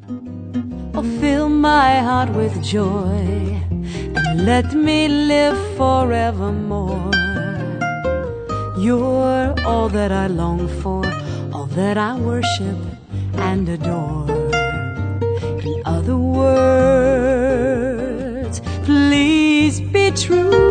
Oh, fill my heart with joy and let me live forevermore. You're all that I long for, all that I worship and adore. In other words, please be true.